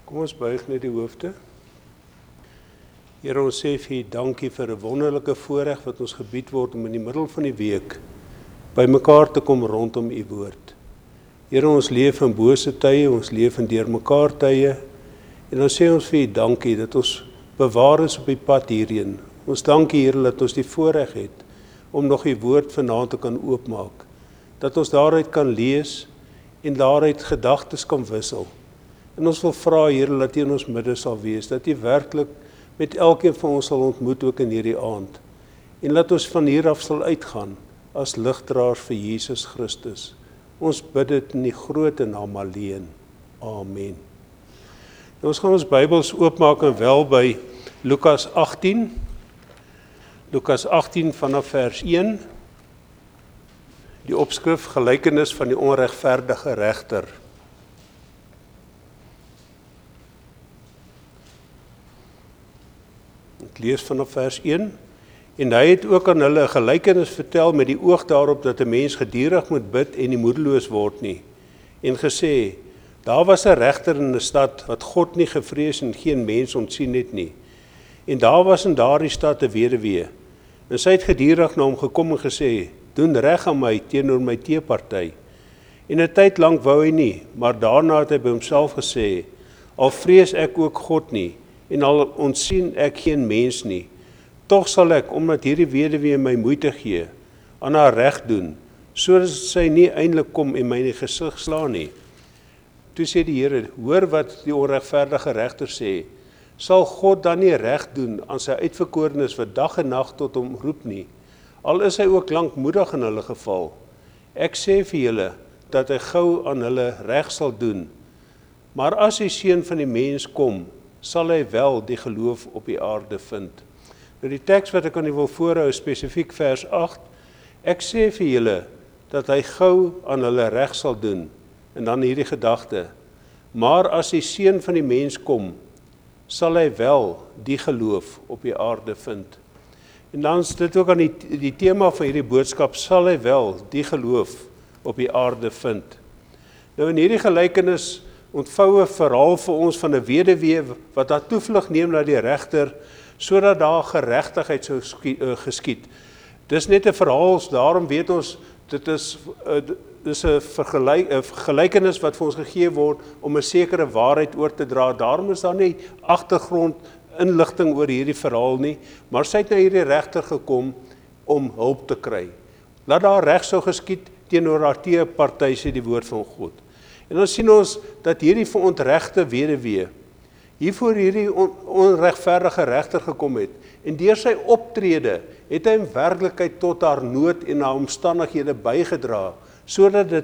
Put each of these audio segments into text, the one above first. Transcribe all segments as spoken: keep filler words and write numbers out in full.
Kom ons buig net die hoofde. Here, ons sê vir U dankie vir 'n wonderlike voorreg wat ons gebied word om in die middel van die week by mekaar te kom rondom U woord. Here, ons leef in bose tye, ons leef in deurmekaar tye, en ons sê ons vir U dankie dat ons bewaar is op die pad hierheen. Ons dankie, Here, dat ons die voorreg het om nog U woord vanaand te kan oopmaak, dat ons daaruit kan lees en daaruit gedagtes kan wissel. En ons wil vra, Here, dat U in ons midde sal wees, dat U werklik met elkeen van ons sal ontmoet ook in hierdie aand. En laat ons van hier af sal uitgaan as ligdraers vir Jesus Christus. Ons bid dit in die groot naam alleen. Amen. Nou, ons gaan ons Bybels oopmaak en wel by Lukas agttien. Lukas agttien vanaf vers een. Die opskrif gelykenis van die onregverdige regter. Ek lees vanaf vers een. En hy het ook aan hulle 'n gelykenis vertel met die oog daarop dat 'n mens gedurig moet bid en nie moedeloos word nie. En gesê, daar was 'n regter in 'n stad wat God nie gevrees en geen mens ontsien het nie. En daar was in daardie stad 'n weduwee. En sy het gedurig na hom gekom en gesê, doen reg aan my teenoor my teeparty. En 'n tyd lank wou hy nie, maar daarna het hy by homself gesê, al vrees ek ook God nie, en al ontsien ek geen mens nie, tog sal ek, omdat hierdie weduwee my moeite gee, aan haar reg doen, sodat sy nie eintlik kom en my in die gesig slaan nie. Toe sê die Here, hoor wat die onregverdige regter sê, sal God dan nie reg doen aan sy uitverkorenes wat dag en nag tot hom roep nie, al is hy ook lankmoedig in hulle geval. Ek sê vir julle, dat hy gou aan hulle reg sal doen, maar as die Seun van die mens kom, sal hy wel die geloof op die aarde vind. Nou die teks wat ek aan u wil voorhou, spesifiek vers agt, ek sê vir julle, dat hy gou aan hulle reg sal doen, en dan hierdie gedagte, maar as die Seun van die mens kom, sal hy wel die geloof op die aarde vind. En dan is dit ook aan die, die tema van hierdie boodskap, sal hy wel die geloof op die aarde vind. Nou in hierdie gelykenis ontvou 'n verhaal vir ons van 'n weduwee wat haar toevlug neem na die regter, sodat daar geregtigheid sou geskied. Dis net 'n verhaal, daarom weet ons, dit is, uh, dis 'n vergelyk, gelykenis wat vir ons gegee word om 'n sekere waarheid oor te dra. Daarom is daar nie agtergrond inligting oor hierdie verhaal nie, maar sy het na hierdie regter gekom om hulp te kry. Laat daar reg sou geskied teenoor haar teeparty, sê die woord van God. En dan sien ons dat hierdie verontregte weduwee hiervoor hierdie on, onregverdige regter gekom het, en deur sy optrede het hy in werklikheid tot haar nood en haar omstandighede bygedra, sodat dit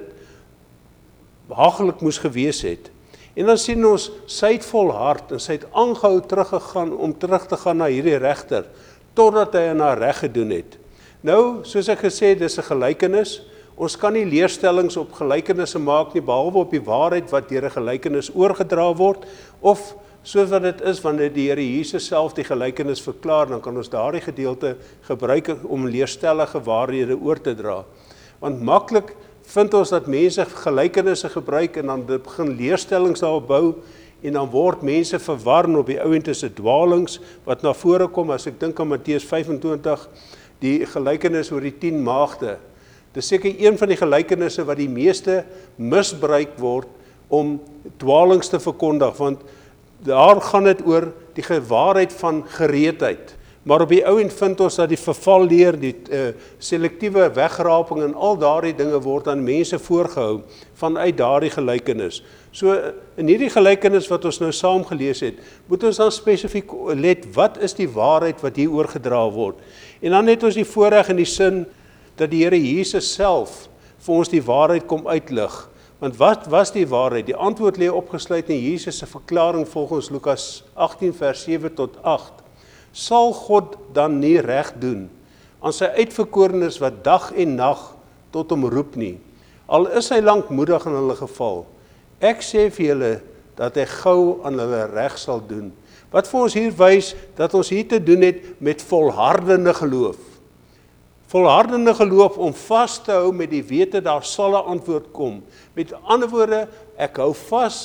haglik moes gewees het. En dan sien ons, sy het volhard en sy het aangehou teruggegaan om terug te gaan na hierdie regter, totdat hy aan haar reg gedoen het. Nou, soos ek gesê het, dis 'n gelykenis. Ons kan nie leerstellings op gelykenisse maak nie, behalwe op die waarheid wat deur 'n gelykenis oorgedra word, of soos wat dit is wanneer die Here Jesus self die gelykenis verklaar, dan kan ons daardie gedeelte gebruik om leerstellige waarhede oor te dra. Want maklik vind ons dat mense gelykenisse gebruik en dan begin leerstellings daarop bou, en dan word mense verwar en op die ouend is dit dwalings wat na vore kom. As ek dink aan Matteus vyf en twintig, die gelykenis oor die tien maagde. Dis seker een van die gelykenisse wat die meeste misbruik word om dwalings te verkondig, want daar gaan dit oor die waarheid van gereedheid. Maar op die ouend vind ons dat die vervalleer, die uh, selektiewe wegraping en al daardie dinge word aan mense voorgehou vanuit daardie gelykenis. So in hierdie gelykenis wat ons nou saam gelees het, moet ons dan spesifiek let, wat is die waarheid wat hier oorgedra word? En dan het ons die voorreg in die sin dat die Here Jesus self vir ons die waarheid kom uitlig. Want wat was die waarheid? Die antwoord lê opgesluit in Jesus se verklaring volgens Lukas agttien vers sewe tot agt. Sal God dan nie reg doen aan sy uitverkorenes wat dag en nag tot hom roep nie, al is hy lankmoedig in hulle geval? Ek sê vir julle dat hy gou aan hulle reg sal doen. Wat vir ons hier wys dat ons hier te doen het met volhardende geloof. Volhardende geloof om vas te hou met die wete daar sal 'n antwoord kom. Met ander woorde, ek hou vas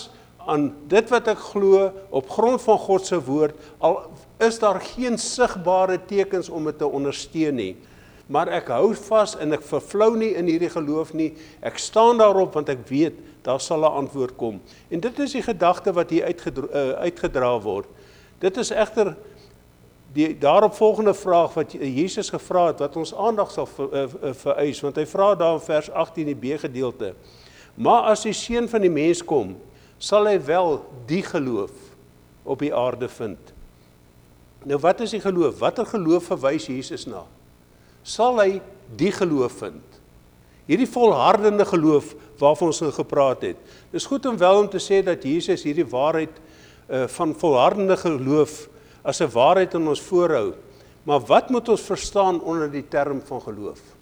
aan dit wat ek glo op grond van God se woord, al is daar geen sigbare tekens om dit te ondersteun nie. Maar ek hou vas en ek vervlou nie in hierdie geloof nie. Ek staan daarop want ek weet daar sal 'n antwoord kom. En dit is die gedagte wat hier uitgedra, uh, uitgedra word. Dit is egter die daaropvolgende vraag wat Jesus gevra het, wat ons aandag sal ver, uh, vereis, want hy vra daar in vers agttien die B gedeelte. Maar as die Seun van die mens kom, sal hy wel die geloof op die aarde vind. Nou wat is die geloof? Watter geloof verwys Jesus na? Sal hy die geloof vind? Hierdie volhardende geloof waarvan ons nou gepraat het. Dit is goed om wel om te sê dat Jesus hierdie waarheid uh, van volhardende geloof as 'n waarheid in ons voorhou. Maar wat moet ons verstaan onder die term van geloof?